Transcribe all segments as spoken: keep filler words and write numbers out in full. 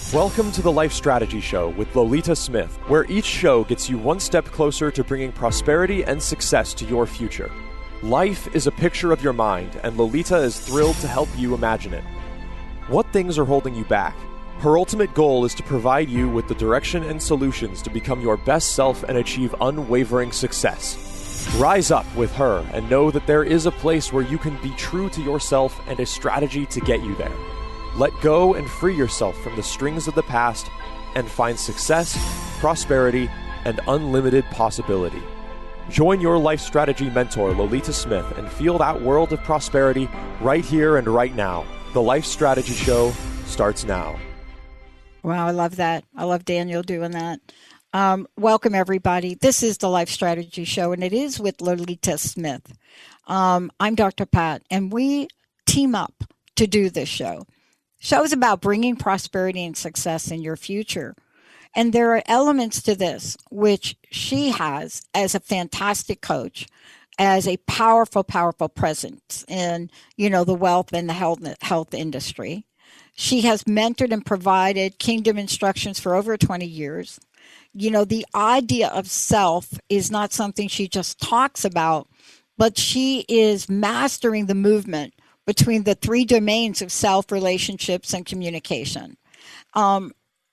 Welcome to the Life Strategy Show with Lolita Smith, where each show gets you one step closer to bringing prosperity and success to your future. Life is a picture of your mind, and Lolita is thrilled to help you imagine it. What things are holding you back? Her ultimate goal is to provide you with the direction and solutions to become your best self and achieve unwavering success. Rise up with her and know that there is a place where you can be true to yourself and a strategy to get you there. Let go and free yourself from the strings of the past and find success, prosperity, and unlimited possibility. Join your life strategy mentor, Lolita Smith, and feel that world of prosperity right here and right now. The Life Strategy Show starts now. Wow, I love that. I love Daniel doing that. Um, welcome, everybody. This is the Life Strategy Show, and it is with Lolita Smith. Um, I'm Doctor Pat, and we team up to do this show. Show is about bringing prosperity and success in your future. And there are elements to this, which she has as a fantastic coach, as a powerful, powerful presence in, you know, the wealth and the health, health industry. She has mentored and provided kingdom instructions for over twenty years. You know, the idea of self is not something she just talks about, but she is mastering the movement between the three domains of self, relationships, and communication. Um,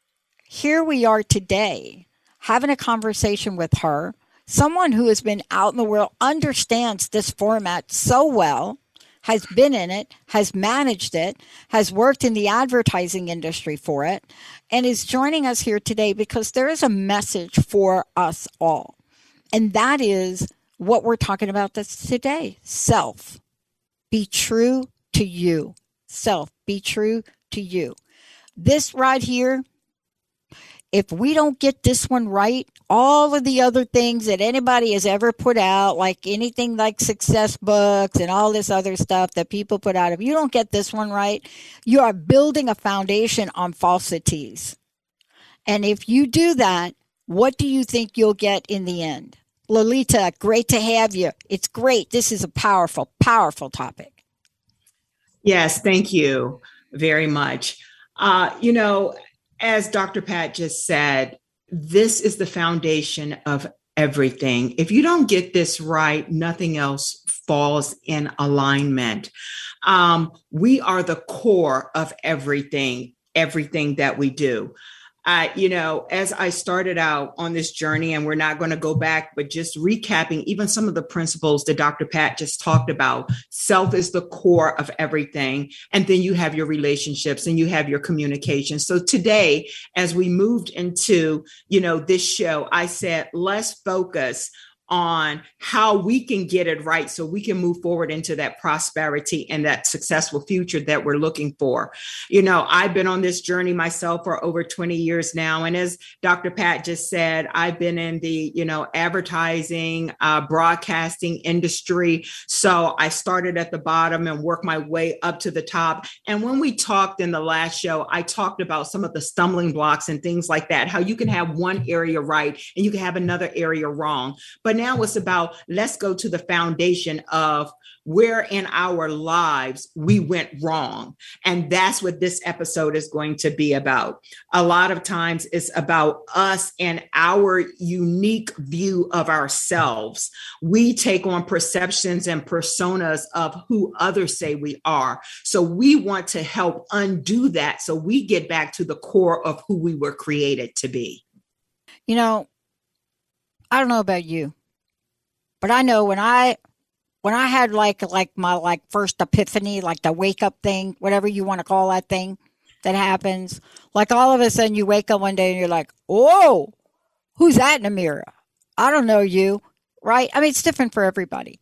here we are today having a conversation with her, someone who has been out in the world, understands this format so well, has been in it, has managed it, has worked in the advertising industry for it, and is joining us here today because there is a message for us all. And that is what we're talking about this today, self. Be true to you. Self, be true to you. This right here, if we don't get this one right, all of the other things that anybody has ever put out, like anything like success books and all this other stuff that people put out, if you don't get this one right, you are building a foundation on falsities. And if you do that, what do you think you'll get in the end? Lolita, great to have you. It's great. This is a powerful, powerful topic. Yes, thank you very much. Uh, you know, as Doctor Pat just said, this is the foundation of everything. If you don't get this right, nothing else falls in alignment. Um, we are the core of everything, everything that we do. Uh, you know, as I started out on this journey, and we're not going to go back, but just recapping even some of the principles that Doctor Pat just talked about. Self is the core of everything. And then you have your relationships and you have your communication. So today, as we moved into, you know, this show, I said, let's focus on how we can get it right so we can move forward into that prosperity and that successful future that we're looking for. You know, I've been on this journey myself for over twenty years now. And as Doctor Pat just said, I've been in the, you know, advertising, uh, broadcasting industry. So I started at the bottom and worked my way up to the top. And when we talked in the last show, I talked about some of the stumbling blocks and things like that, how you can have one area right and you can have another area wrong. But now it's about, let's go to the foundation of where in our lives we went wrong. And that's what this episode is going to be about. A lot of times it's about us and our unique view of ourselves. We take on perceptions and personas of who others say we are. So we want to help undo that so we get back to the core of who we were created to be. You know, I don't know about you, but I know when I when I had like like my like first epiphany, like the wake up thing, whatever you want to call that thing that happens, like all of a sudden you wake up one day and you're like, "Whoa, who's that in the mirror? I don't know you," right? I mean, it's different for everybody.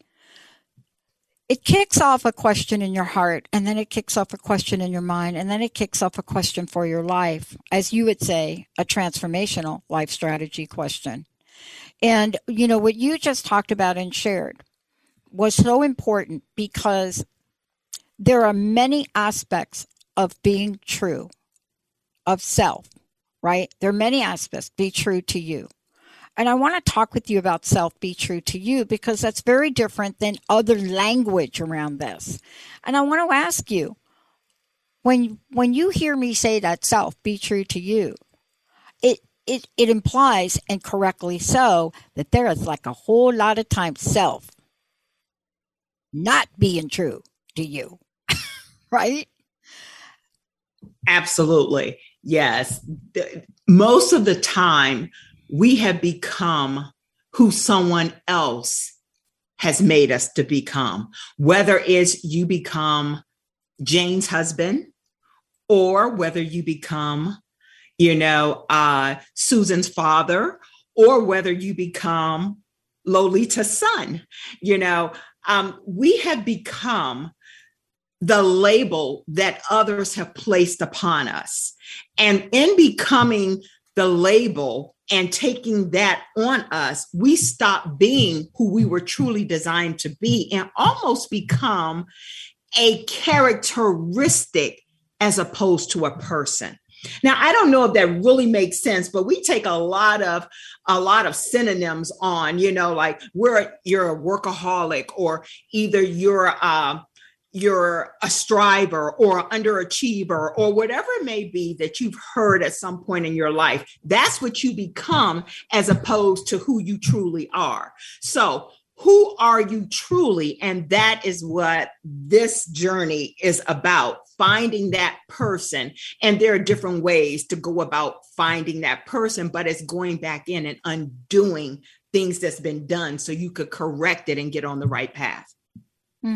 It kicks off a question in your heart, and then it kicks off a question in your mind, and then it kicks off a question for your life, as you would say, a transformational life strategy question. And, you know, what you just talked about and shared was so important because there are many aspects of being true, of self, right? There are many aspects, be true to you. And I want to talk with you about self, be true to you, because that's very different than other language around this. And I want to ask you, when when you hear me say that self, be true to you, it it it implies, and correctly so, that there is like a whole lot of times self not being true to you, right? Absolutely. Yes. Most of the time, we have become who someone else has made us to become, whether it's you become Jane's husband, or whether you become, you know, uh, Susan's father, or whether you become Lolita's son. You know, um, we have become the label that others have placed upon us. And in becoming the label and taking that on us, we stop being who we were truly designed to be and almost become a characteristic as opposed to a person. Now, I don't know if that really makes sense, but we take a lot of a lot of synonyms on, you know, like we're you're a workaholic, or either you're uh, you're a striver or an underachiever, or whatever it may be that you've heard at some point in your life. That's what you become as opposed to who you truly are. So who are you truly? And that is what this journey is about, finding that person. And there are different ways to go about finding that person, but it's going back in and undoing things that's been done so you could correct it and get on the right path. Hmm.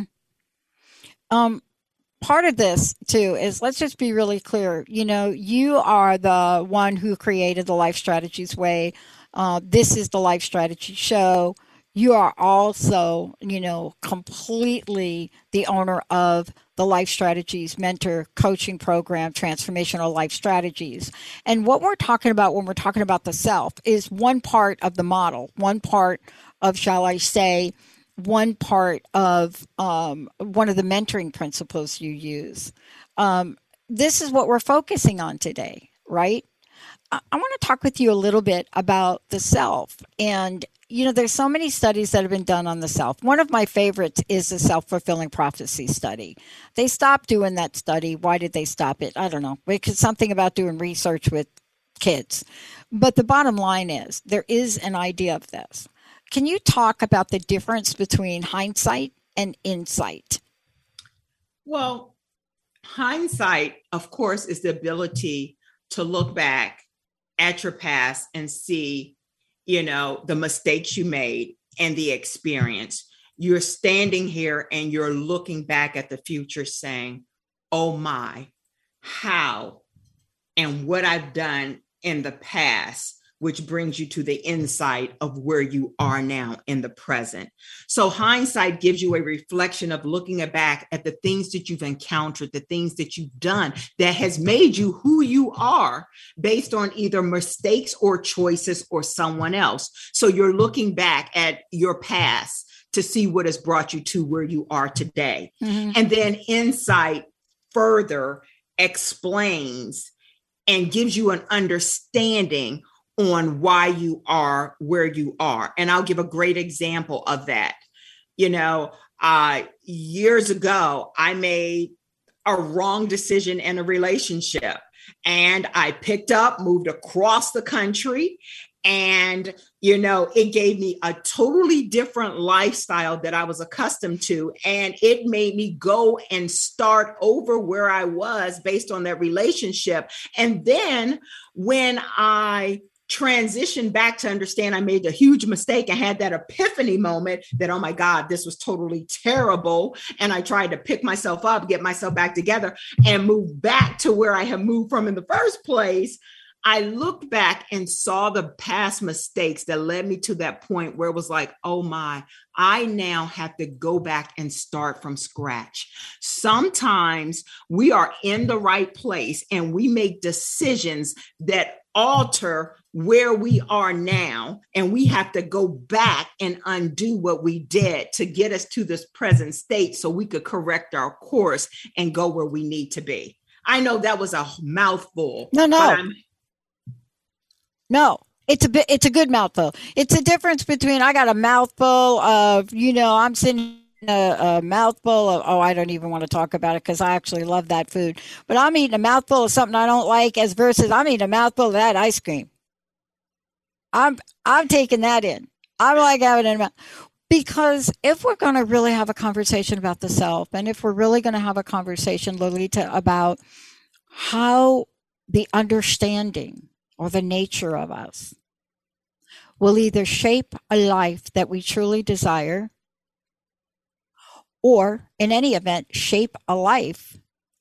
Um, part of this too is, let's just be really clear. You know, you are the one who created the Life Strategies Way. Uh, this is the Life Strategy Show. You are also, you know, completely the owner of the Life Strategies Mentor Coaching Program, Transformational Life Strategies. And what we're talking about when we're talking about the self is one part of the model, one part of, shall I say, one part of um, one of the mentoring principles you use. Um, this is what we're focusing on today, right? I, I want to talk with you a little bit about the self. And, you know, there's so many studies that have been done on the self. One of my favorites is the self-fulfilling prophecy study. They stopped doing that study. Why did they stop it? I don't know. Because something about doing research with kids. But the bottom line is, there is an idea of this. Can you talk about the difference between hindsight and insight? Well, hindsight, of course, is the ability to look back at your past and see, you know, the mistakes you made and the experience. You're standing here and you're looking back at the future saying, oh my, how and what I've done in the past, which brings you to the insight of where you are now in the present. So hindsight gives you a reflection of looking back at the things that you've encountered, the things that you've done that has made you who you are based on either mistakes or choices or someone else. So you're looking back at your past to see what has brought you to where you are today. Mm-hmm. And then insight further explains and gives you an understanding on why you are where you are. And I'll give a great example of that. You know, uh, years ago, I made a wrong decision in a relationship, and I picked up, moved across the country, and, you know, it gave me a totally different lifestyle that I was accustomed to. And it made me go and start over where I was based on that relationship. And then when I transition back to understand I made a huge mistake, I had that epiphany moment that, oh my God, this was totally terrible. And I tried to pick myself up, get myself back together, and move back to where I had moved from in the first place. I looked back and saw the past mistakes that led me to that point where it was like, oh my, I now have to go back and start from scratch. Sometimes we are in the right place and we make decisions that alter where we are now, and we have to go back and undo what we did to get us to this present state so we could correct our course and go where we need to be. I know that was a mouthful. No, no. No, it's a bit, it's a good mouthful. It's a difference between, I got a mouthful of, you know, I'm sitting a, a mouthful of, oh, I don't even want to talk about it because I actually love that food. But I'm eating a mouthful of something I don't like as versus I'm eating a mouthful of that ice cream. I'm I'm taking that in. I like having it in my mouth. Because if we're going to really have a conversation about the self, and if we're really going to have a conversation, Lolita, about how the understanding or the nature of us will either shape a life that we truly desire, or in any event, shape a life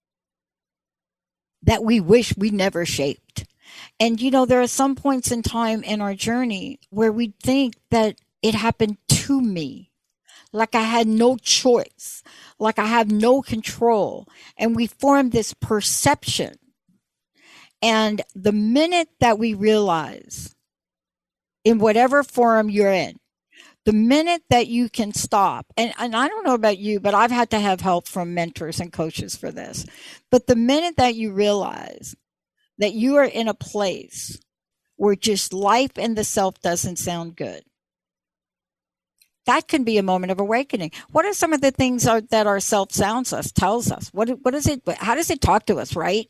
that we wish we never shaped. And, you know, there are some points in time in our journey where we think that it happened to me, like I had no choice, like I have no control. And we form this perception. And the minute that we realize, in whatever forum you're in, the minute that you can stop, and, and I don't know about you, but I've had to have help from mentors and coaches for this. But the minute that you realize that you are in a place where just life and the self doesn't sound good, that can be a moment of awakening. What are some of the things are, that our self sounds us, tells us? What what is it? How does it talk to us, right?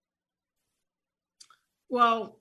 Well,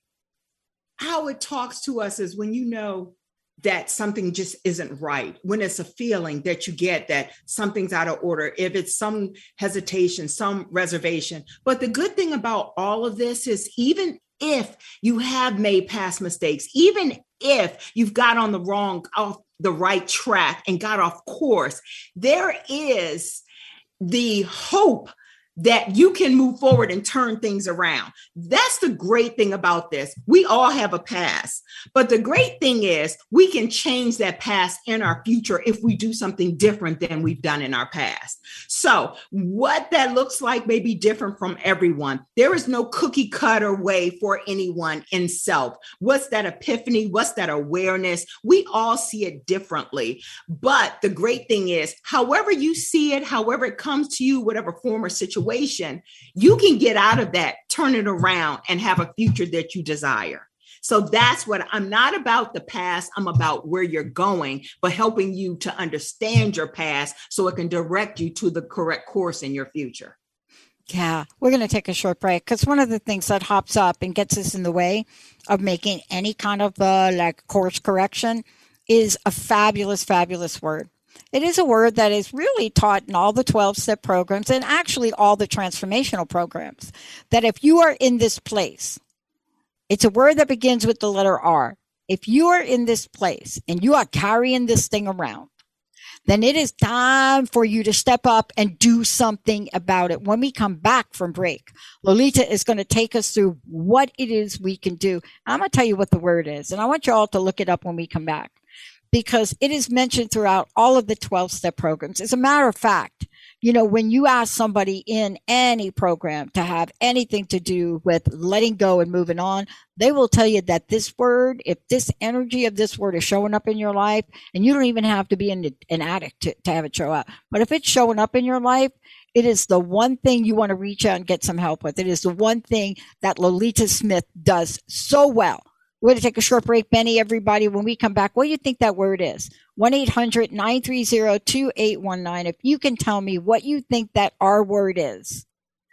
how it talks to us is when you know that something just isn't right, when it's a feeling that you get that something's out of order, if it's some hesitation, some reservation. But the good thing about all of this is even if you have made past mistakes, even if you've got on the wrong, off the right track and got off course, there is the hope that you can move forward and turn things around. That's the great thing about this. We all have a past, but the great thing is we can change that past in our future if we do something different than we've done in our past. So what that looks like may be different from everyone. There is no cookie cutter way for anyone in self. What's that epiphany? What's that awareness? We all see it differently. But the great thing is, however you see it, however it comes to you, whatever form or situation, you can get out of that, turn it around, and have a future that you desire. So that's what I'm not about the past. I'm about where you're going, but helping you to understand your past so it can direct you to the correct course in your future. Yeah, we're going to take a short break because one of the things that hops up and gets us in the way of making any kind of uh, like course correction is a fabulous, fabulous word. It is a word that is really taught in all the twelve-step programs and actually all the transformational programs, that if you are in this place, it's a word that begins with the letter R. If you are in this place and you are carrying this thing around, then it is time for you to step up and do something about it. When we come back from break, Lolita is going to take us through what it is we can do. I'm going to tell you what the word is, and I want you all to look it up when we come back, because it is mentioned throughout all of the twelve-step programs. As a matter of fact, you know, when you ask somebody in any program to have anything to do with letting go and moving on, they will tell you that this word, if this energy of this word is showing up in your life, and you don't even have to be an, an addict to, to have it show up, but if it's showing up in your life, it is the one thing you want to reach out and get some help with. It is the one thing that Lolita Smith does so well. We're going to take a short break, Benny, everybody. When we come back, what do you think that word is? one eight hundred nine three zero two eight one nine. If you can tell me what you think that R word is,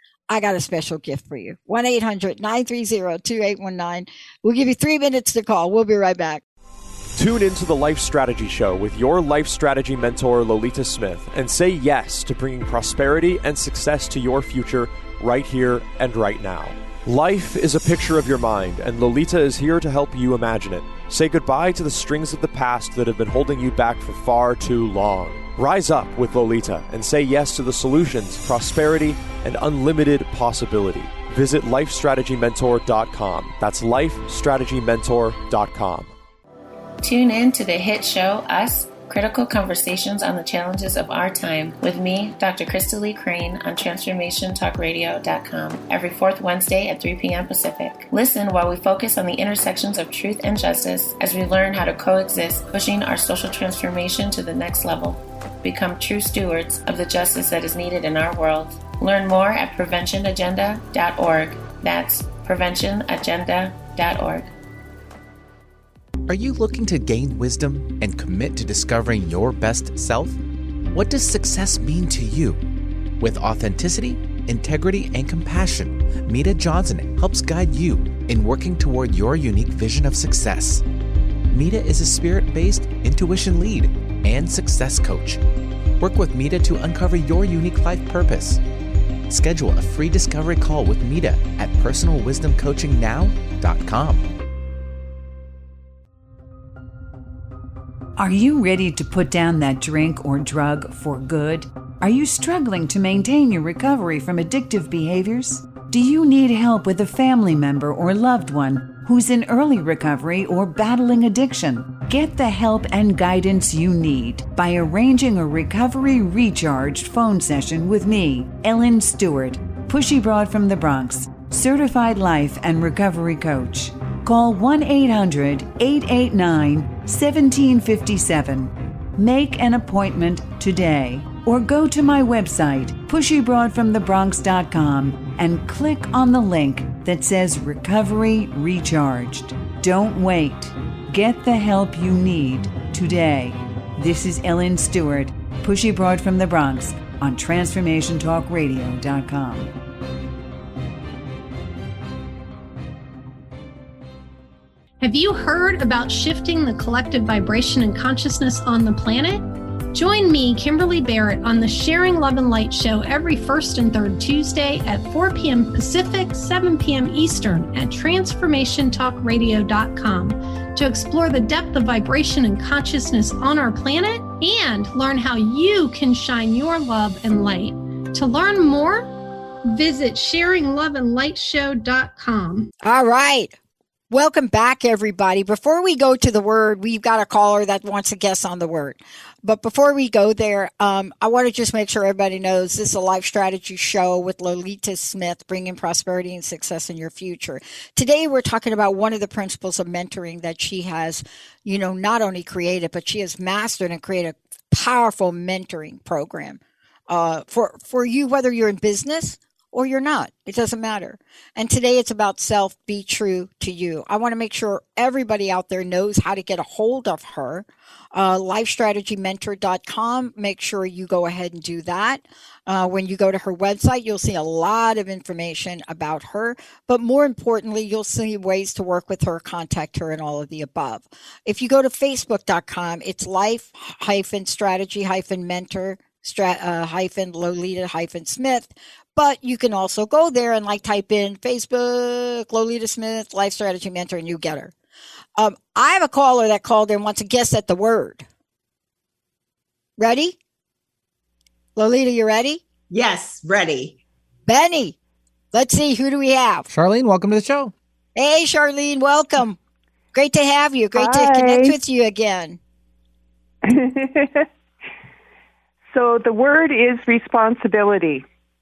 I got a special gift for you. one eight hundred nine three zero two eight one nine. We'll give you three minutes to call. We'll be right back. Tune into the Life Strategy Show with your life strategy mentor, Lolita Smith, and say yes to bringing prosperity and success to your future right here and right now. Life is a picture of your mind, and Lolita is here to help you imagine it. Say goodbye to the strings of the past that have been holding you back for far too long. Rise up with Lolita and say yes to the solutions, prosperity, and unlimited possibility. Visit life strategy mentor dot com. That's life strategy mentor dot com. Tune in to the hit show Us, critical conversations on the challenges of our time with me, Doctor Krista Lee Crane, on transformation talk radio dot com every fourth Wednesday at three p.m. Pacific. Listen while we focus on the intersections of truth and justice as we learn how to coexist, pushing our social transformation to the next level. Become true stewards of the justice that is needed in our world. Learn more at prevention agenda dot org. That's prevention agenda dot org. Are you looking to gain wisdom and commit to discovering your best self? What does success mean to you? With authenticity, integrity, and compassion, Mita Johnson helps guide you in working toward your unique vision of success. Mita is a spirit-based intuition lead and success coach. Work with Mita to uncover your unique life purpose. Schedule a free discovery call with Mita at personal wisdom coaching now dot com. Are you ready to put down that drink or drug for good? Are you struggling to maintain your recovery from addictive behaviors? Do you need help with a family member or loved one who's in early recovery or battling addiction? Get the help and guidance you need by arranging a recovery recharged phone session with me, Ellen Stewart, Pushy Broad from the Bronx, certified life and recovery coach. Call one eight hundred, eight eight nine, one seven five seven. Make an appointment today or go to my website, pushy broad from the bronx dot com, and click on the link that says Recovery Recharged. Don't wait. Get the help you need today. This is Ellen Stewart, Pushy Broad from the Bronx on transformation talk radio dot com. Have you heard about shifting the collective vibration and consciousness on the planet? Join me, Kimberly Barrett, on the Sharing Love and Light show every first and third Tuesday at four p.m. Pacific, seven p.m. Eastern at transformation talk radio dot com to explore the depth of vibration and consciousness on our planet and learn how you can shine your love and light. To learn more, visit sharing love and light show dot com. All right. Welcome back, everybody. Before we go to the word, we've got a caller that wants to guess on the word. But before we go there, um, I want to just make sure everybody knows this is a life strategy show with Lolita Smith, bringing prosperity and success in your future. Today, we're talking about one of the principles of mentoring that she has, you know, not only created, but she has mastered and created a powerful mentoring program uh, for, for you, whether you're in business or you're not. It doesn't matter. And today it's about self, be true to you. I want to make sure everybody out there knows how to get a hold of her. Uh, life strategy mentor dot com. Make sure you go ahead and do that. Uh, when you go to her website, you'll see a lot of information about her. But more importantly, you'll see ways to work with her, contact her, and all of the above. If you go to facebook dot com, it's life strategy mentor Strat, uh, hyphen Lolita hyphen Smith. But you can also go there and like type in Facebook, Lolita Smith, Life Strategy Mentor, and you get her. Um, I have a caller that called in, wants to guess at the word. Ready? Lolita, you ready? Yes, ready. Benny, let's see, who do we have? Charlene, welcome to the show. Hey, Charlene, welcome. Great to have you. Great Hi. to connect with you again. So the word is responsibility.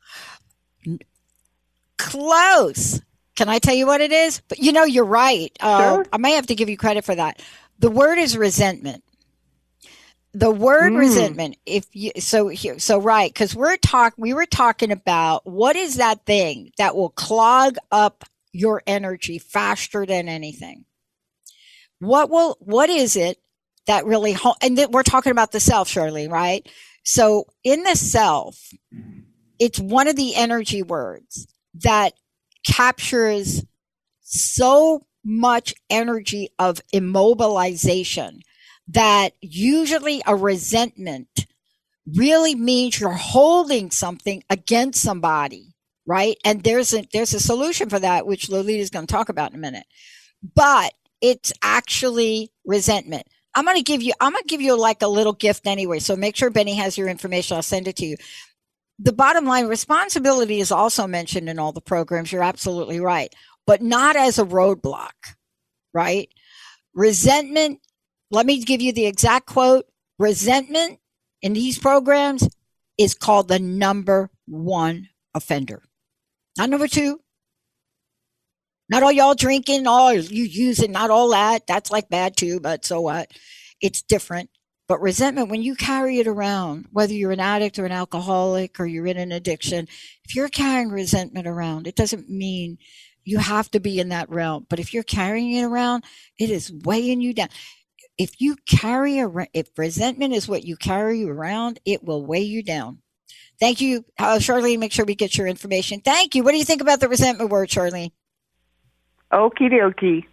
Close. Can I tell you what it is? But you know, you're right. Uh, Sure. I may have to give you credit for that. The word is resentment. The word Mm. resentment. If you so here so right, because we're talk we were talking about what is that thing that will clog up your energy faster than anything. What will what is it that really ho- and th- we're talking about the self, Shirley, right? So in the self, it's one of the energy words that captures so much energy of immobilization that usually a resentment really means you're holding something against somebody, right? And there's a, there's a solution for that, which Lolita is going to talk about in a minute. But it's actually resentment. I'm going to give you, I'm going to give you like a little gift anyway. So make sure Benny has your information. I'll send it to you. The bottom line, responsibility is also mentioned in all the programs. You're absolutely right, but not as a roadblock, right? Resentment, let me give you the exact quote. Resentment in these programs is called the number one offender. Not number two. Not all y'all drinking, all you using, not all that. That's like bad too, but so what? It's different. But resentment, when you carry it around, whether you're an addict or an alcoholic or you're in an addiction, if you're carrying resentment around, it doesn't mean you have to be in that realm. But if you're carrying it around, it is weighing you down. If you carry around, if resentment is what you carry around, it will weigh you down. Thank you, uh, Charlene. Make sure we get your information. Thank you. What do you think about the resentment word, Charlene? Okie dokie.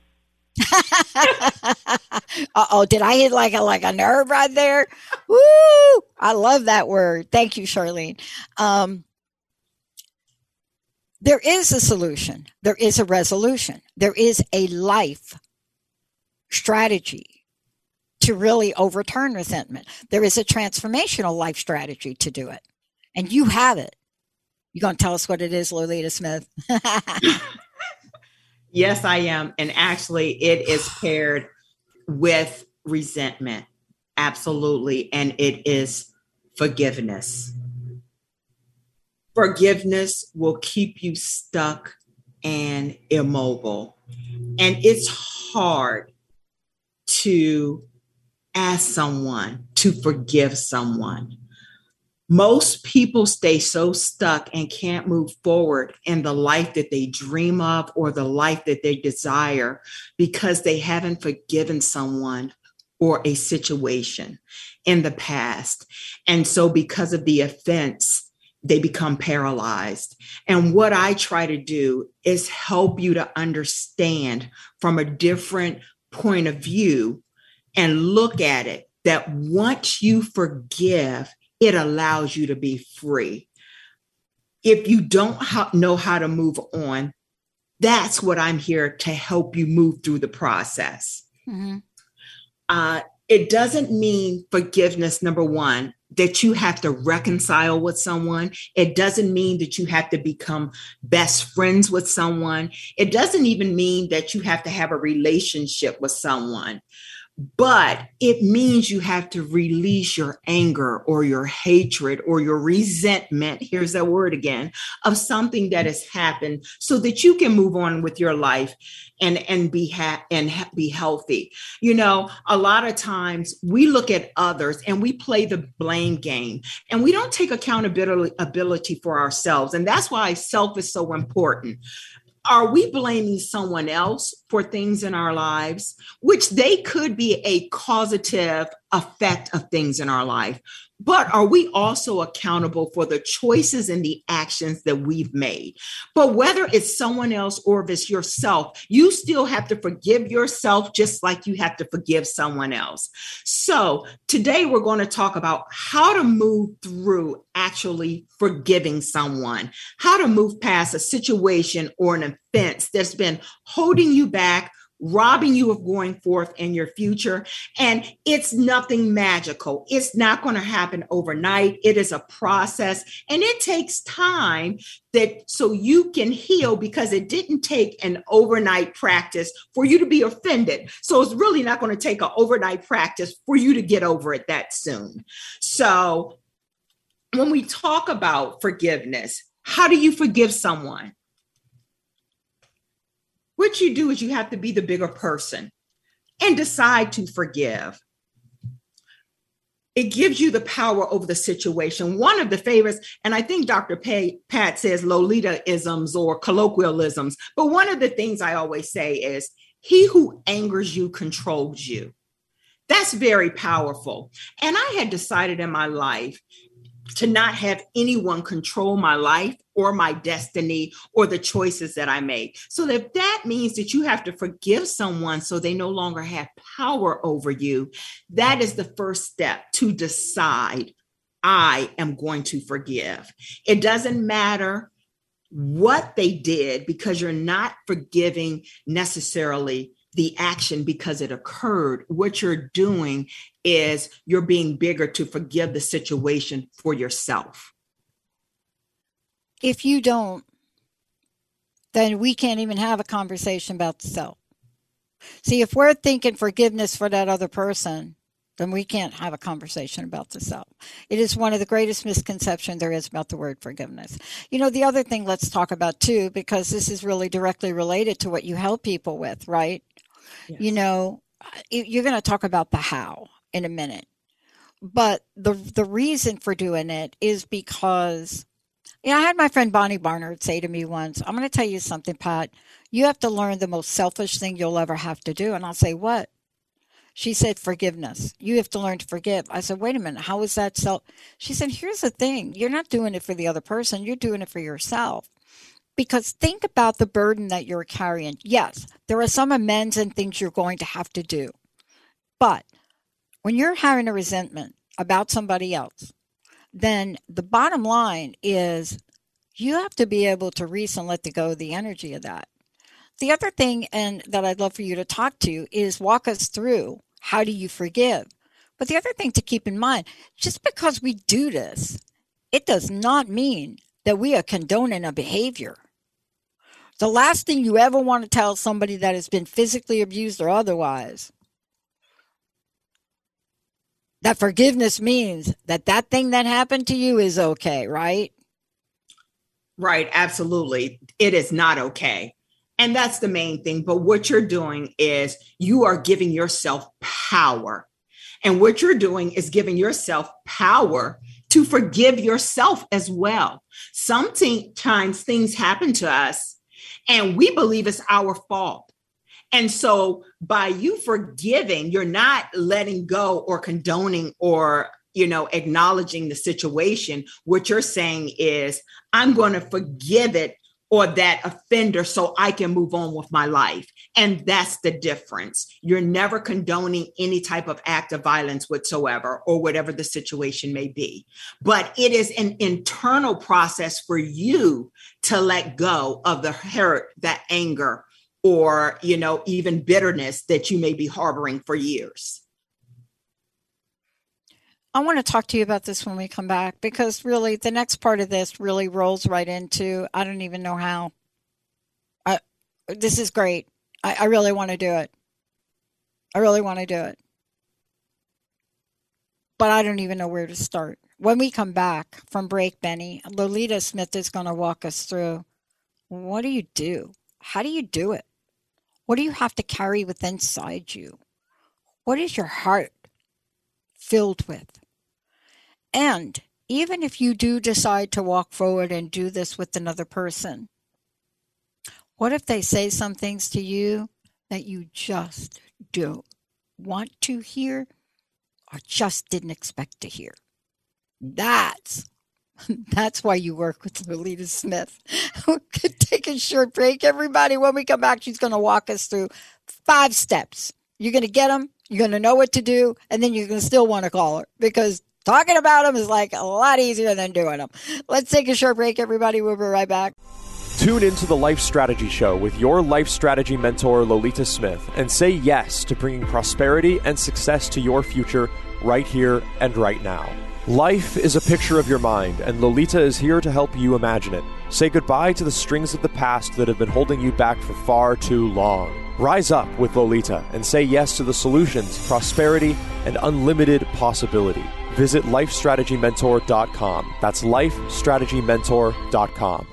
Uh-oh, did I hit like a, like a nerve right there? Woo! I love that word. Thank you, Charlene. Um, there is a solution. There is a resolution. There is a life strategy to really overturn resentment. There is a transformational life strategy to do it. And you have it. You going to tell us what it is, Lolita Smith? Yes, I am. And actually, it is paired with resentment. Absolutely. And it is forgiveness. Forgiveness will keep you stuck and immobile. And it's hard to ask someone to forgive someone. Most people stay so stuck and can't move forward in the life that they dream of or the life that they desire because they haven't forgiven someone or a situation in the past. And so because of the offense, they become paralyzed. And what I try to do is help you to understand from a different point of view and look at it that once you forgive, it allows you to be free. If you don't ha- know how to move on, that's what I'm here to help you move through the process. Mm-hmm. Uh, it doesn't mean forgiveness, number one, that you have to reconcile with someone. It doesn't mean that you have to become best friends with someone. It doesn't even mean that you have to have a relationship with someone. But it means you have to release your anger or your hatred or your resentment, here's that word again, of something that has happened so that you can move on with your life and, and be ha- and ha- be healthy. You know, a lot of times we look at others and we play the blame game and we don't take accountability ability for ourselves. And that's why self is so important. Are we blaming someone else for things in our lives, which they could be a causative effect of things in our life? But are we also accountable for the choices and the actions that we've made? But whether it's someone else or if it's yourself, you still have to forgive yourself just like you have to forgive someone else. So today we're going to talk about how to move through actually forgiving someone, how to move past a situation or an offense that's been holding you back, robbing you of going forth in your future. And it's nothing magical. It's not going to happen overnight. It is a process and it takes time that so you can heal because it didn't take an overnight practice for you to be offended. So it's really not going to take an overnight practice for you to get over it that soon. So when we talk about forgiveness, how do you forgive someone? What you do is you have to be the bigger person and decide to forgive. It gives you the power over the situation. One of the favorites, and I think Doctor Pay, Pat says Lolita-isms or colloquialisms, but one of the things I always say is, he who angers you controls you. That's very powerful. And I had decided in my life to not have anyone control my life or my destiny or the choices that I make. So if that means that you have to forgive someone so they no longer have power over you, that is the first step to decide, I am going to forgive. It doesn't matter what they did because you're not forgiving necessarily the action because it occurred. What you're doing is you're being bigger to forgive the situation for yourself. If you don't, then we can't even have a conversation about the self. See, if we're thinking forgiveness for that other person, then we can't have a conversation about the self. It is one of the greatest misconceptions there is about the word forgiveness. You know, the other thing let's talk about too, because this is really directly related to what you help people with, right? Yes. You know, you're going to talk about the how in a minute, but the the reason for doing it is because, you know, I had my friend Bonnie Barnard say to me once, I'm going to tell you something, Pat, you have to learn the most selfish thing you'll ever have to do. And I'll say, what? She said, forgiveness. You have to learn to forgive. I said, wait a minute. How is that self? She said, here's the thing. You're not doing it for the other person. You're doing it for yourself. Because think about the burden that you're carrying. Yes, there are some amends and things you're going to have to do. But when you're having a resentment about somebody else, then the bottom line is you have to be able to release and let go of the energy of that. The other thing and that I'd love for you to talk to is walk us through, how do you forgive? But the other thing to keep in mind, just because we do this, it does not mean that we are condoning a behavior. The last thing you ever want to tell somebody that has been physically abused or otherwise, that forgiveness means that that thing that happened to you is okay, right? Right, absolutely. It is not okay. And that's the main thing. But what you're doing is you are giving yourself power. And what you're doing is giving yourself power to forgive yourself as well. Sometimes things happen to us and we believe it's our fault. And so by you forgiving, you're not letting go or condoning or, you know, acknowledging the situation. What you're saying is, I'm going to forgive it or that offender so I can move on with my life. And that's the difference. You're never condoning any type of act of violence whatsoever or whatever the situation may be. But it is an internal process for you to let go of the hurt, the anger, or, you know, even bitterness that you may be harboring for years. I want to talk to you about this when we come back, because really the next part of this really rolls right into, I don't even know how. I, this is great. I, I really want to do it. I really want to do it. But I don't even know where to start. When we come back from break, Benny, Lolita Smith is going to walk us through, what do you do? How do you do it? What do you have to carry within inside you? What is your heart filled with? And even if you do decide to walk forward and do this with another person, what if they say some things to you that you just don't want to hear or just didn't expect to hear? That's That's why you work with Lolita Smith. We could take a short break, everybody. When we come back, she's going to walk us through five steps. You're going to get them, you're going to know what to do, and then you're going to still want to call her, because talking about them is like a lot easier than doing them. Let's take a short break, everybody. We'll be right back. Tune into the Life Strategy Show with your life strategy mentor, Lolita Smith, and say yes to bringing prosperity and success to your future right here and right now. Life is a picture of your mind, and Lolita is here to help you imagine it. Say goodbye to the strings of the past that have been holding you back for far too long. Rise up with Lolita and say yes to the solutions, prosperity, and unlimited possibility. Visit life strategy mentor dot com. That's life strategy mentor dot com.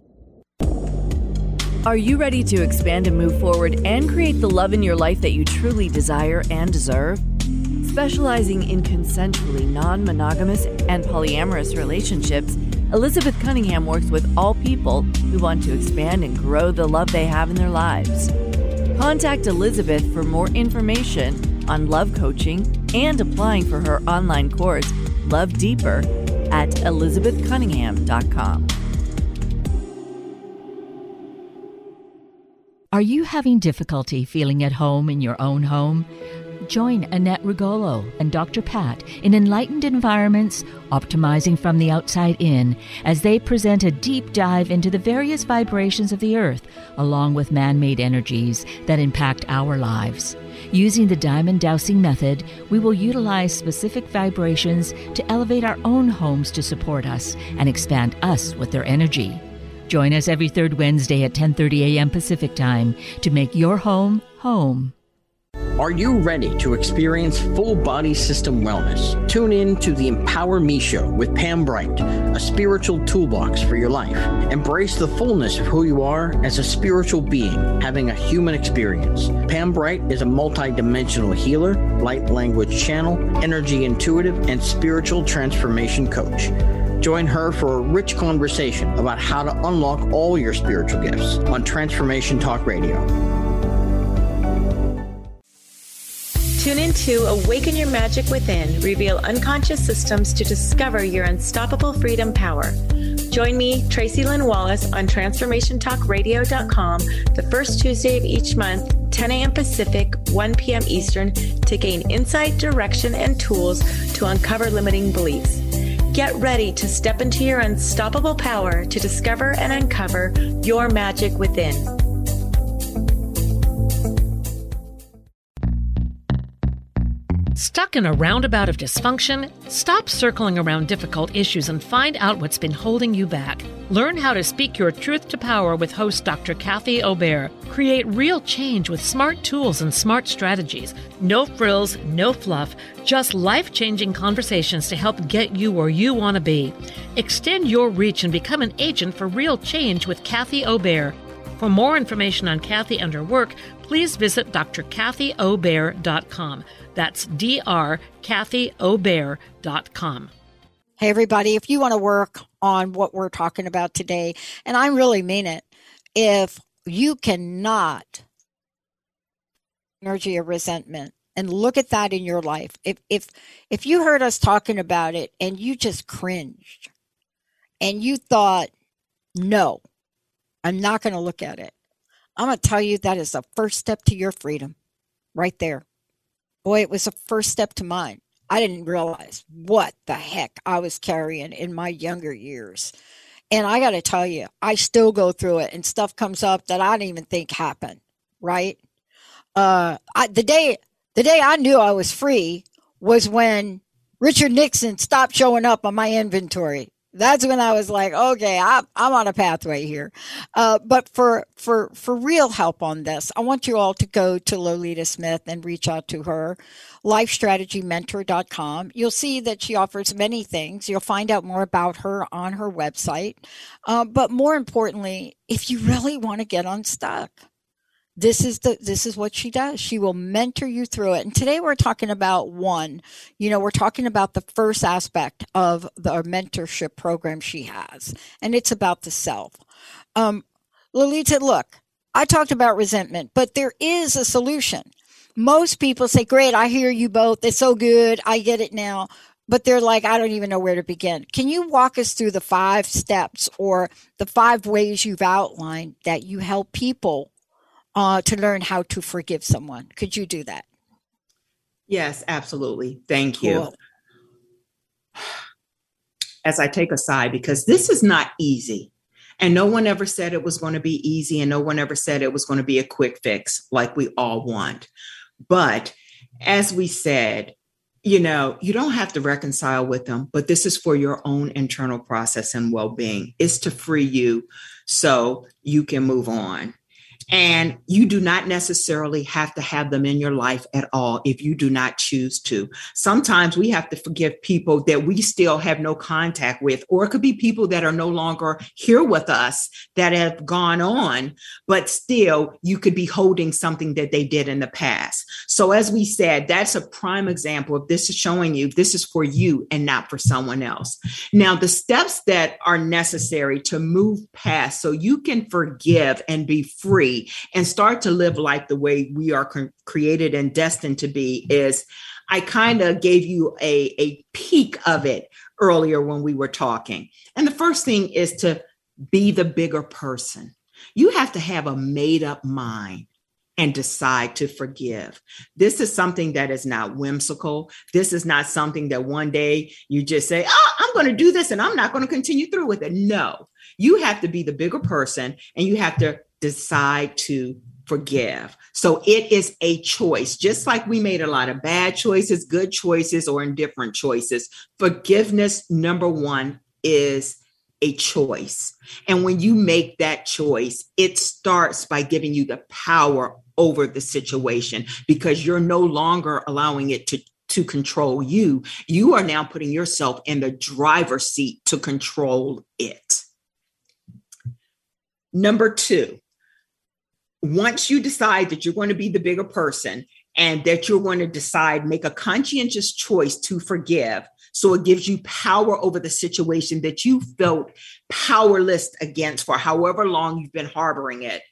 Are you ready to expand and move forward and create the love in your life that you truly desire and deserve? Specializing in consensually non-monogamous and polyamorous relationships, Elizabeth Cunningham works with all people who want to expand and grow the love they have in their lives. Contact Elizabeth for more information on love coaching and applying for her online course, Love Deeper, at elizabeth cunningham dot com. Are you having difficulty feeling at home in your own home? Join Annette Rigolo and Doctor Pat in Enlightened Environments, Optimizing from the Outside In, as they present a deep dive into the various vibrations of the earth, along with man-made energies that impact our lives. Using the diamond dowsing method, we will utilize specific vibrations to elevate our own homes to support us and expand us with their energy. Join us every third Wednesday at ten thirty a.m. Pacific Time to make your home home. Are you ready to experience full body system wellness? Tune in to the Empower Me Show with Pam Bright, a spiritual toolbox for your life. Embrace the fullness of who you are as a spiritual being having a human experience. Pam Bright is a multi-dimensional healer, light language channel, energy intuitive, and spiritual transformation coach. Join her for a rich conversation about how to unlock all your spiritual gifts on Transformation Talk Radio. Tune in to Awaken Your Magic Within, reveal unconscious systems to discover your unstoppable freedom power. Join me, Tracy Lynn Wallace, on transformation talk radio dot com the first Tuesday of each month, ten a.m. Pacific, one p.m. Eastern, to gain insight, direction, and tools to uncover limiting beliefs. Get ready to step into your unstoppable power to discover and uncover your magic within. Stuck in a roundabout of dysfunction? Stop circling around difficult issues and find out what's been holding you back. Learn how to speak your truth to power with host Doctor Kathy Obear. Create real change with smart tools and smart strategies. No frills, no fluff, just life-changing conversations to help get you where you want to be. Extend your reach and become an agent for real change with Kathy Obear. For more information on Kathy and her work, please visit d r kathy obear dot com. That's D R Kathy Obear dot com. Hey, everybody, if you want to work on what we're talking about today, and I really mean it, if you cannot energy of resentment and look at that in your life, if if if you heard us talking about it and you just cringed and you thought, no, I'm not going to look at it, I'm going to tell you that is the first step to your freedom right there. Boy, it was the first step to mine. I didn't realize what the heck I was carrying in my younger years. And I got to tell you, I still go through it and stuff comes up that I didn't even think happened, right? Uh, I, the day the day I knew I was free was when Richard Nixon stopped showing up on my inventory. That's when I was like, okay, I'm, I'm on a pathway here. Uh, but for, for, for real help on this, I want you all to go to Lolita Smith and reach out to her, life strategy mentor dot com. You'll see that she offers many things. You'll find out more about her on her website. Uh, but more importantly, if you really want to get unstuck, This is the, this is what she does. She will mentor you through it. And today we're talking about one, you know, we're talking about the first aspect of the mentorship program she has, and it's about the self. Um, Lolita, look, I talked about resentment, but there is a solution. Most people say, great, I hear you both. It's so good. I get it now. But they're like, I don't even know where to begin. Can you walk us through the five steps or the five ways you've outlined that you help people Uh, to learn how to forgive someone? Could you do that? Yes, absolutely. Thank you. Cool. As I take a sigh, because this is not easy. And no one ever said it was going to be easy. And no one ever said it was going to be a quick fix like we all want. But as we said, you know, you don't have to reconcile with them, but this is for your own internal process and well-being. It's to free you so you can move on. And you do not necessarily have to have them in your life at all if you do not choose to. Sometimes we have to forgive people that we still have no contact with, or it could be people that are no longer here with us that have gone on, but still you could be holding something that they did in the past. So as we said, that's a prime example of this is showing you this is for you and not for someone else. Now, the steps that are necessary to move past so you can forgive and be free and start to live life the way we are con- created and destined to be is I kind of gave you a, a peek of it earlier when we were talking. And the first thing is to be the bigger person. You have to have a made up mind and decide to forgive. This is something that is not whimsical. This is not something that one day you just say, oh, I'm going to do this and I'm not going to continue through with it. No, you have to be the bigger person and you have to decide to forgive. So it is a choice, just like we made a lot of bad choices, good choices, or indifferent choices. Forgiveness, number one, is a choice. And when you make that choice, it starts by giving you the power over the situation because you're no longer allowing it to, to control you. You are now putting yourself in the driver's seat to control it. Number two, once you decide that you're going to be the bigger person and that you're going to decide, make a conscientious choice to forgive, so it gives you power over the situation that you felt powerless against for however long you've been harboring it.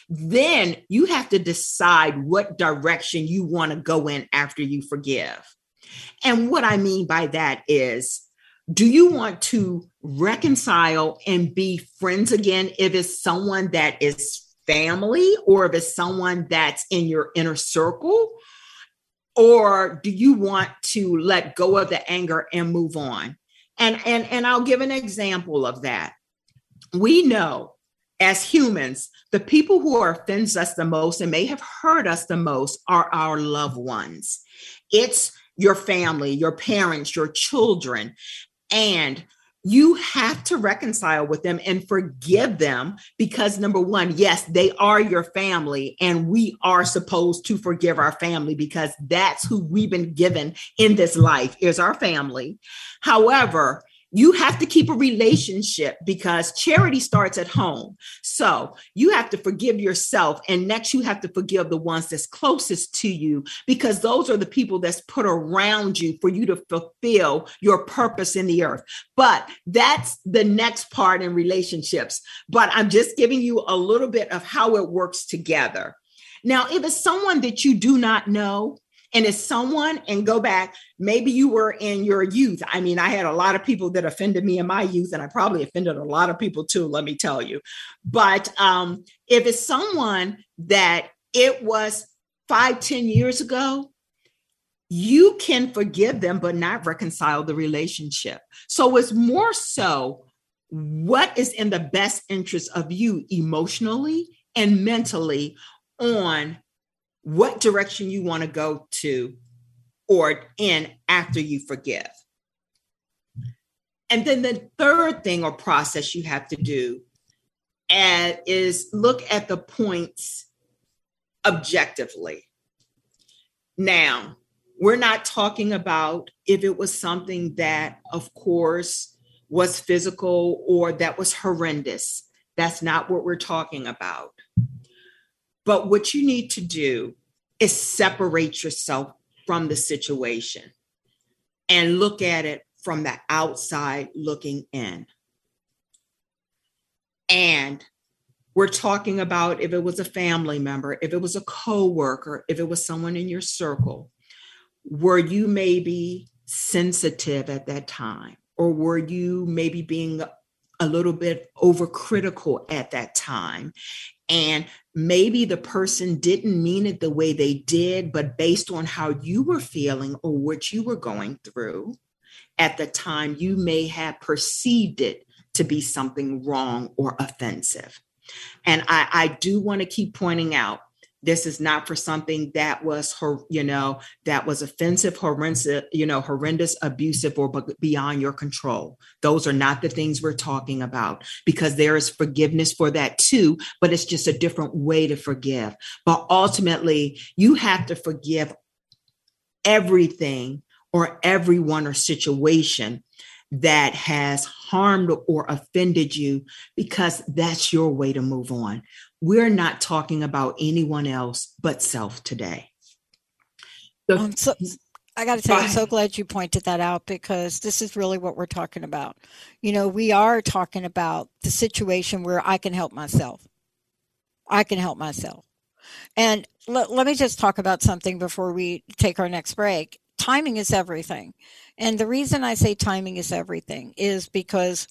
Then you have to decide what direction you want to go in after you forgive. And what I mean by that is, do you want to reconcile and be friends again if it's someone that is family, or if it's someone that's in your inner circle? Or do you want to let go of the anger and move on? And, and, and I'll give an example of that. We know as humans, the people who offend us the most and may have hurt us the most are our loved ones. It's your family, your parents, your children. And you have to reconcile with them and forgive them because, number one, yes, they are your family, and we are supposed to forgive our family because that's who we've been given in this life, is our family. However, you have to keep a relationship because charity starts at home. So you have to forgive yourself. And next, you have to forgive the ones that's closest to you, because those are the people that's put around you for you to fulfill your purpose in the earth. But that's the next part in relationships. But I'm just giving you a little bit of how it works together. Now, if it's someone that you do not know, and it's someone, and go back, maybe you were in your youth. I mean, I had a lot of people that offended me in my youth, and I probably offended a lot of people too, let me tell you. But um, if it's someone that it was five, ten years ago, you can forgive them, but not reconcile the relationship. So it's more so what is in the best interest of you emotionally and mentally on what direction you want to go to or in after you forgive. And then the third thing or process you have to do and is look at the points objectively. Now, we're not talking about if it was something that, of course, was physical or that was horrendous. That's not what we're talking about. But what you need to do is separate yourself from the situation and look at it from the outside looking in. And we're talking about if it was a family member, if it was a coworker, if it was someone in your circle, were you maybe sensitive at that time? Or were you maybe being a little bit overcritical at that time? And maybe the person didn't mean it the way they did, but based on how you were feeling or what you were going through at the time, you may have perceived it to be something wrong or offensive. And I, I do want to keep pointing out, this is not for something that was, you know, that was offensive, horrendous, you know, horrendous, abusive, or beyond your control. Those are not the things we're talking about, because there is forgiveness for that too, but it's just a different way to forgive. But ultimately, you have to forgive everything or everyone or situation that has harmed or offended you, because that's your way to move on. We're not talking about anyone else but self today. So, um, so I got to say, I'm so glad you pointed that out, because this is really what we're talking about. You know, we are talking about the situation where I can help myself. I can help myself. And l- let me just talk about something before we take our next break. Timing is everything. And the reason I say timing is everything is because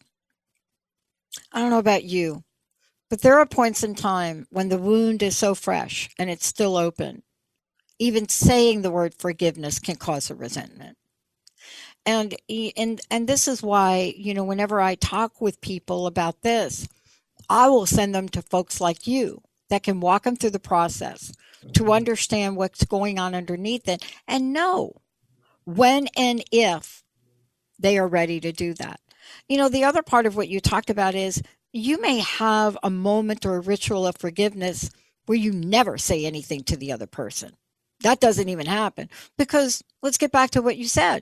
I don't know about you, but there are points in time when the wound is so fresh and it's still open. Even saying the word forgiveness can cause a resentment. And, and, and this is why, you know, whenever I talk with people about this, I will send them to folks like you that can walk them through the process to understand what's going on underneath it and know when and if they are ready to do that. You know, the other part of what you talked about is you may have a moment or a ritual of forgiveness where you never say anything to the other person. That doesn't even happen, because let's get back to what you said.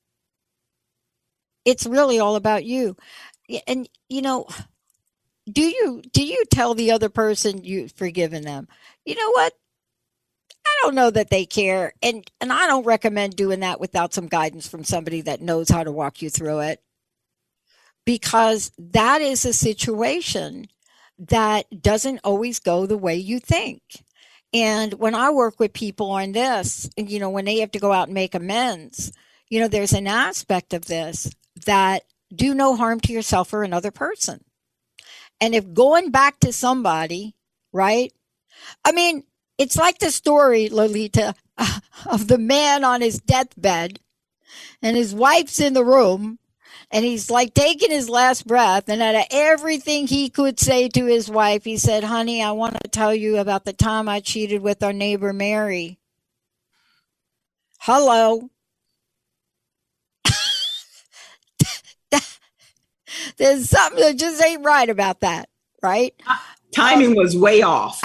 It's really all about you. And, you know, do you, do you tell the other person you've forgiven them? You know what? I don't know that they care. And, and I don't recommend doing that without some guidance from somebody that knows how to walk you through it. Because that is a situation that doesn't always go the way you think. And when I work with people on this, you know, when they have to go out and make amends, you know, there's an aspect of this that do no harm to yourself or another person. And if going back to somebody, right? I mean, it's like the story, Lolita, of the man on his deathbed and his wife's in the room and he's like taking his last breath. And out of everything he could say to his wife, he said, honey, I want to tell you about the time I cheated with our neighbor, Mary. Hello. There's something that just ain't right about that, right? Timing was way off.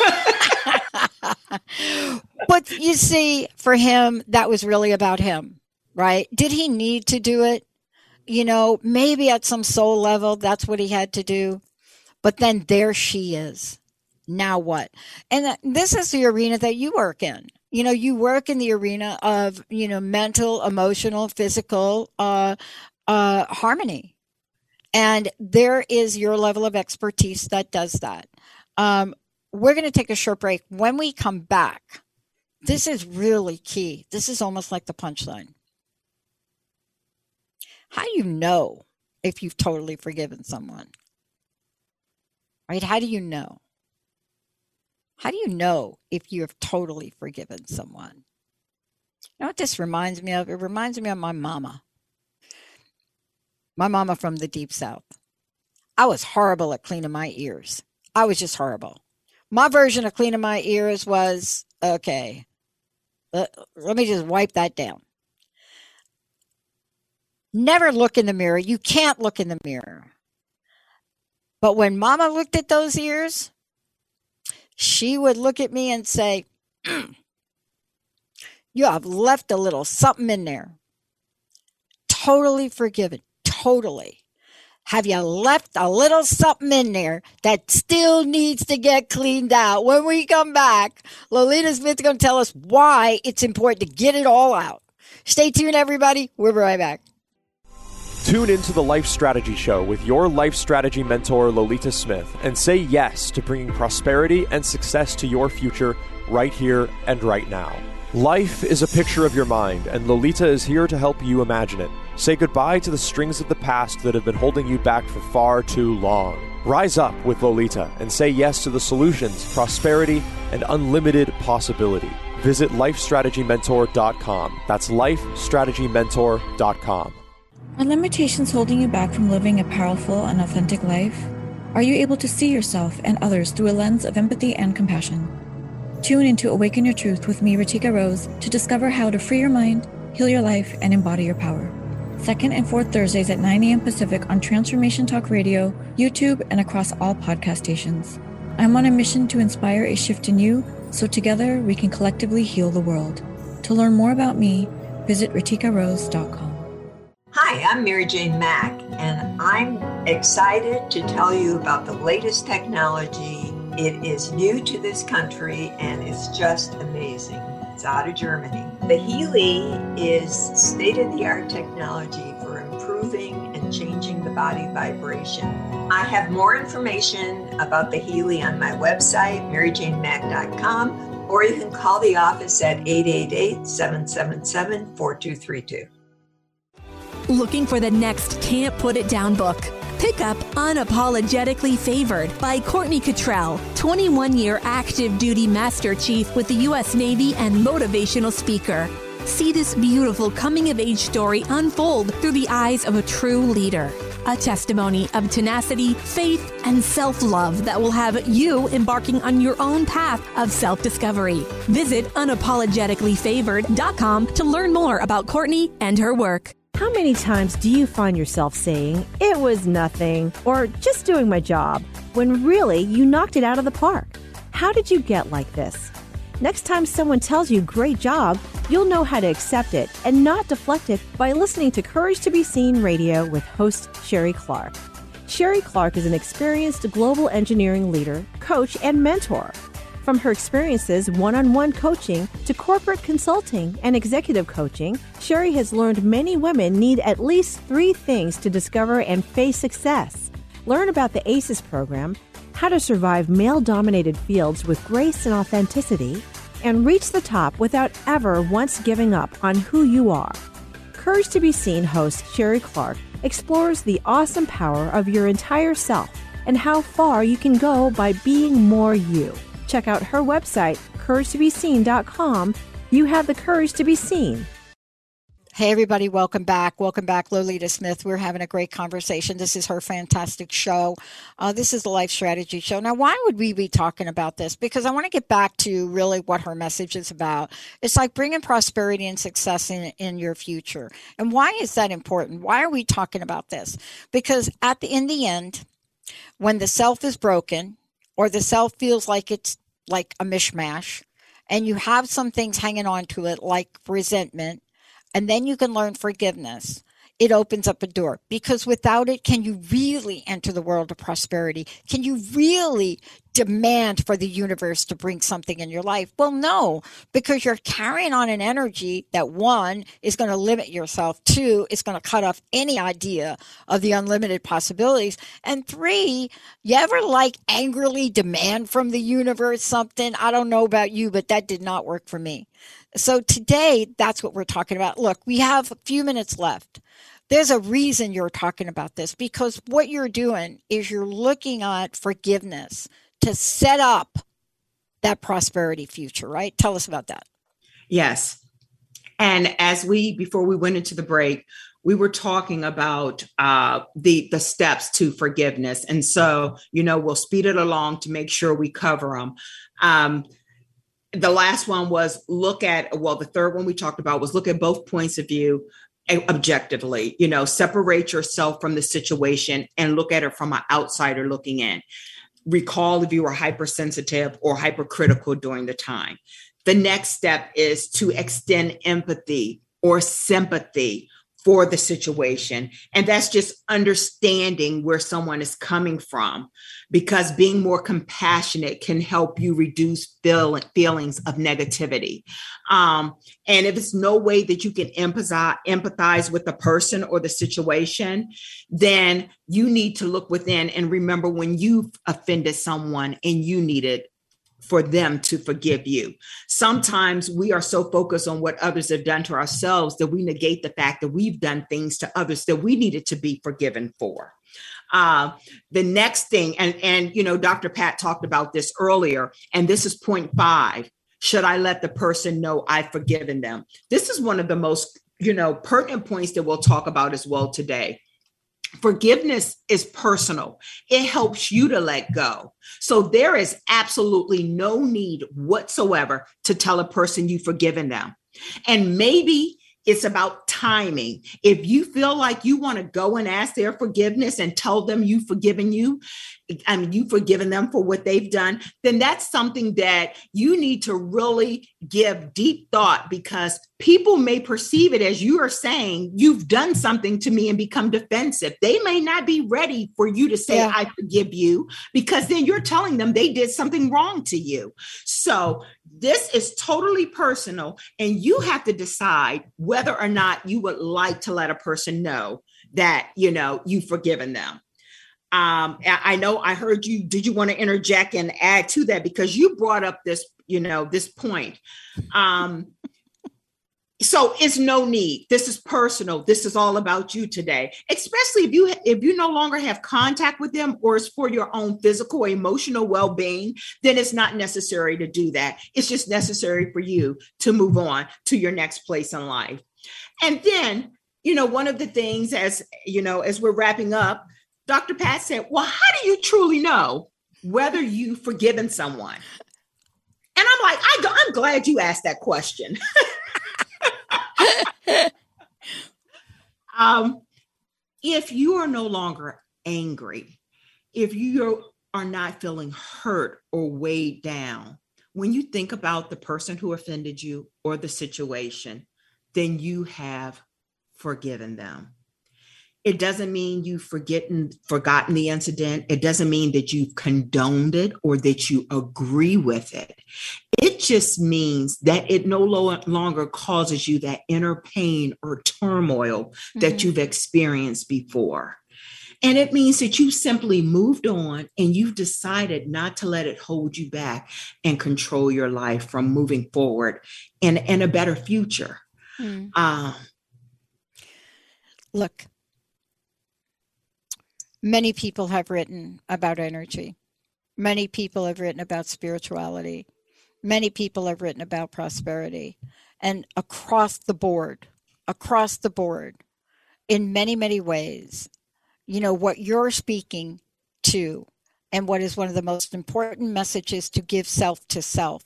But you see, for him, that was really about him, right? Did he need to do it? You know, maybe at some soul level, that's what he had to do. But then there she is. Now what? And this is the arena that you work in. You know, you work in the arena of, you know, mental, emotional, physical uh, uh, harmony. And there is your level of expertise that does that. Um, we're going to take a short break. When we come back, this is really key. This is almost like the punchline. How do you know if you've totally forgiven someone? Right? How do you know? How do you know if you have totally forgiven someone? You know what this reminds me of? It reminds me of my mama. My mama from the Deep South. I was horrible at cleaning my ears. I was just horrible. My version of cleaning my ears was, okay, let, let me just wipe that down. Never look in the mirror. You can't look in the mirror. But when Mama looked at those ears, she would look at me and say, mm, you have left a little something in there. Totally forgiven. Totally. Have you left a little something in there that still needs to get cleaned out? When we come back, Lolita Smith is going to tell us why it's important to get it all out. Stay tuned, everybody. We'll be right back. Tune into the Life Strategy Show with your life strategy mentor, Lolita Smith, and say yes to bringing prosperity and success to your future right here and right now. Life is a picture of your mind, and Lolita is here to help you imagine it. Say goodbye to the strings of the past that have been holding you back for far too long. Rise up with Lolita and say yes to the solutions, prosperity, and unlimited possibility. Visit life strategy mentor dot com. That's life strategy mentor dot com. Are limitations holding you back from living a powerful and authentic life? Are you able to see yourself and others through a lens of empathy and compassion? Tune in to Awaken Your Truth with me, Ritika Rose, to discover how to free your mind, heal your life, and embody your power. Second and fourth Thursdays at nine a.m. Pacific on Transformation Talk Radio, YouTube, and across all podcast stations. I'm on a mission to inspire a shift in you, so together we can collectively heal the world. To learn more about me, visit ritika rose dot com. Hi, I'm Mary Jane Mack, and I'm excited to tell you about the latest technology. It is new to this country, and it's just amazing. It's out of Germany. The Healy is state-of-the-art technology for improving and changing the body vibration. I have more information about the Healy on my website, mary jane mack dot com, or you can call the office at eight eight eight, seven seven seven, four two three two. Looking for the next Can't Put It Down book? Pick up Unapologetically Favored by Courtney Cottrell, twenty-one-year active duty Master Chief with the U S Navy and motivational speaker. See this beautiful coming-of-age story unfold through the eyes of a true leader. A testimony of tenacity, faith, and self-love that will have you embarking on your own path of self-discovery. Visit unapologetically favored dot com to learn more about Courtney and her work. How many times do you find yourself saying, it was nothing, or just doing my job, when really you knocked it out of the park? How did you get like this? Next time someone tells you great job, you'll know how to accept it and not deflect it by listening to Courage to Be Seen Radio with host Sherry Clark. Sherry Clark is an experienced global engineering leader, coach, and mentor. From her experiences one-on-one coaching to corporate consulting and executive coaching, Sherry has learned many women need at least three things to discover and face success. Learn about the ACES program, how to survive male-dominated fields with grace and authenticity, and reach the top without ever once giving up on who you are. Courage to be Seen host Sherry Clark explores the awesome power of your entire self and how far you can go by being more you. Check out her website, courage to be seen dot com. You have the courage to be seen. Hey, everybody, welcome back. Welcome back, Lolita Smith. We're having a great conversation. This is her fantastic show. Uh, this is the Life Strategy Show. Now, why would we be talking about this? Because I want to get back to really what her message is about. It's like bringing prosperity and success in, in your future. And why is that important? Why are we talking about this? Because at the, in the end, when the self is broken or the self feels like it's like a mishmash and you have some things hanging on to it like resentment, and then you can learn forgiveness, it opens up a door. Because without it, can you really enter the world of prosperity? Can you really demand for the universe to bring something in your life? Well, no, because you're carrying on an energy that, one, is going to limit yourself. Two, it's going to cut off any idea of the unlimited possibilities. And three, you ever like angrily demand from the universe something? I don't know about you, but that did not work for me. So today, that's what we're talking about. Look, we have a few minutes left. There's a reason you're talking about this, because what you're doing is you're looking at forgiveness to set up that prosperity future, right? Tell us about that. Yes. And as we, before we went into the break, we were talking about uh, the, the steps to forgiveness. And so, you know, we'll speed it along to make sure we cover them. Um, The last one was look at, well, the third one we talked about was look at both points of view objectively, you know, separate yourself from the situation and look at it from an outsider looking in. Recall if you were hypersensitive or hypercritical during the time. The next step is to extend empathy or sympathy for the situation. And that's just understanding where someone is coming from, because being more compassionate can help you reduce feel, feelings of negativity. Um, and if it's no way that you can empathize, empathize with the person or the situation, then you need to look within and remember when you've offended someone and you needed for them to forgive you. Sometimes we are so focused on what others have done to ourselves that we negate the fact that we've done things to others that we needed to be forgiven for. Uh, the next thing, and, and, you know, Doctor Pat talked about this earlier, and this is point five. Should I let the person know I've forgiven them? This is one of the most, you know, pertinent points that we'll talk about as well today. Forgiveness is personal. It helps you to let go. So there is absolutely no need whatsoever to tell a person you've forgiven them. And maybe it's about timing. If you feel like you want to go and ask their forgiveness and tell them you've forgiven you, I mean, you've forgiven them for what they've done, then that's something that you need to really give deep thought, because people may perceive it as you are saying, you've done something to me, and become defensive. They may not be ready for you to say, yeah. I forgive you, because then you're telling them they did something wrong to you. So this is totally personal, and you have to decide whether or not you would like to let a person know that, you know, you've forgiven them. Um, I know I heard you. Did you want to interject and add to that? Because you brought up this, you know, this point. Um, so it's no need. This is personal. This is all about you today, especially if you if you no longer have contact with them, or it's for your own physical or emotional well-being, then it's not necessary to do that. It's just necessary for you to move on to your next place in life. And then, you know, one of the things, as you know, as we're wrapping up, Doctor Pat said, well, how do you truly know whether you've forgiven someone? And I'm like, I, I'm glad you asked that question. um, if you are no longer angry, if you are not feeling hurt or weighed down, when you think about the person who offended you or the situation, then you have forgiven them. It doesn't mean you've forgotten, forgotten the incident. It doesn't mean that you've condoned it or that you agree with it. It just means that it no longer causes you that inner pain or turmoil mm-hmm. that you've experienced before. And it means that you simply moved on and you've decided not to let it hold you back and control your life from moving forward in, in a better future. Mm. Uh, Look, many people have written about energy. Many people have written about spirituality. Many people have written about prosperity. And across the board, across the board, in many, many ways, you know, what you're speaking to and what is one of the most important messages to give self to self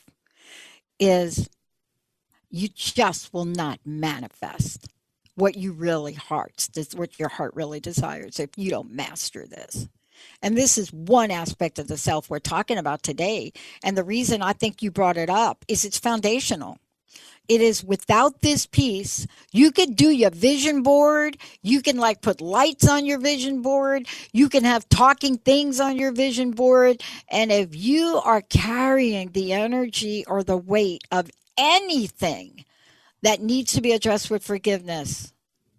is you just will not manifest what you really hearts, what your heart really desires if you don't master this. And this is one aspect of the self we're talking about today. And the reason I think you brought it up is it's foundational. It is without this piece, you could do your vision board. You can like put lights on your vision board. You can have talking things on your vision board. And if you are carrying the energy or the weight of anything that needs to be addressed with forgiveness,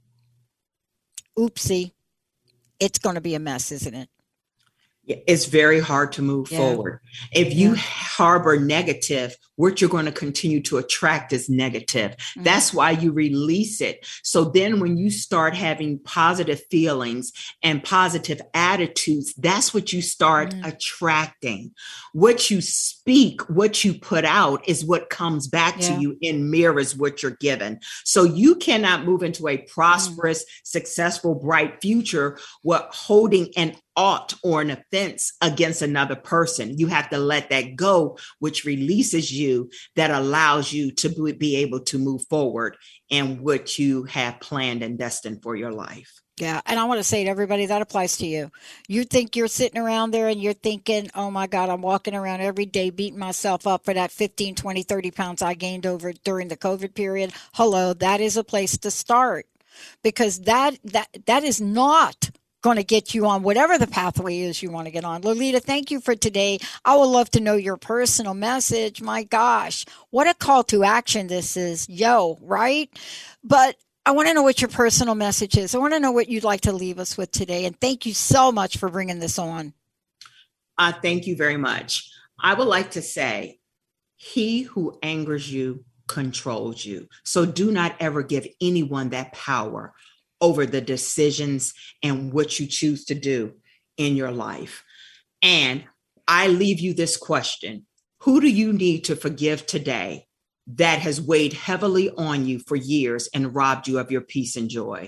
oopsie, it's going to be a mess, isn't it? It's very hard to move yeah. forward. If you yeah. harbor negative, what you're going to continue to attract is negative. Mm-hmm. That's why you release it. So then when you start having positive feelings and positive attitudes, that's what you start mm-hmm. attracting. What you speak, what you put out is what comes back yeah. to you in mirrors what you're given. So you cannot move into a prosperous, mm-hmm. successful, bright future while holding an ought or an offense against another person. You have to let that go, which releases you, that allows you to be able to move forward in what you have planned and destined for your life. Yeah. And I want to say to everybody, that applies to you. You think you're sitting around there and you're thinking, oh my God, I'm walking around every day beating myself up for that fifteen, twenty, thirty pounds I gained over during the COVID period. Hello, that is a place to start, because that that that is not going to get you on whatever the pathway is you want to get on. Lolita, thank you for today. I would love to know your personal message. My gosh, what a call to action this is. Yo, right? But I want to know what your personal message is. I want to know what you'd like to leave us with today. And thank you so much for bringing this on. Uh, thank you very much. I would like to say, he who angers you controls you. So do not ever give anyone that power over the decisions and what you choose to do in your life. And I leave you this question. Who do you need to forgive today that has weighed heavily on you for years and robbed you of your peace and joy?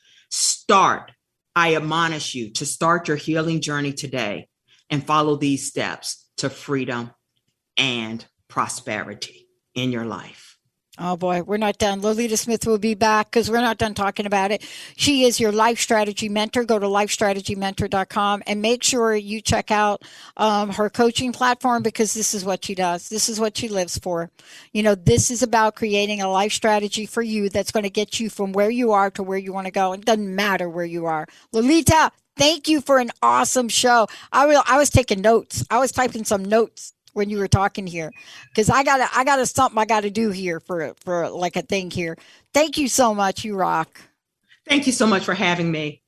Start. I admonish you to start your healing journey today and follow these steps to freedom and prosperity in your life. Oh boy, we're not done. Lolita Smith will be back because we're not done talking about it. She is your life strategy mentor. Go to life strategy mentor dot com and make sure you check out um, her coaching platform, because this is what she does. This is what she lives for. You know, this is about creating a life strategy for you that's going to get you from where you are to where you want to go. It doesn't matter where you are. Lolita, thank you for an awesome show. I will, I was taking notes. I was typing some notes when you were talking here, because I got I got something I got to do here for for like a thing here. Thank you so much. You rock. Thank you so much for having me.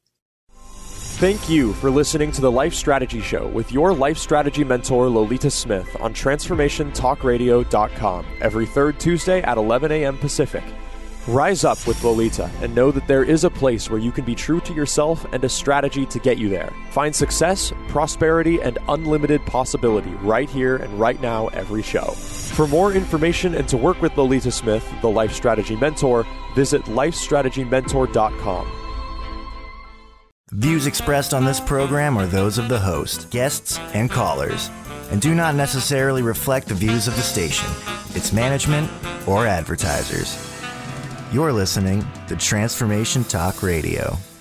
Thank you for listening to the Life Strategy Show with your life strategy mentor, Lolita Smith, on transformation talk radio dot com every third Tuesday at eleven a.m. Pacific. Rise up with Lolita and know that there is a place where you can be true to yourself and a strategy to get you there. Find success, prosperity, and unlimited possibility right here and right now every show. For more information and to work with Lolita Smith, the Life Strategy Mentor, visit life strategy mentor dot com. Views expressed on this program are those of the host, guests, and callers, and do not necessarily reflect the views of the station, its management, or advertisers. You're listening to Transformation Talk Radio.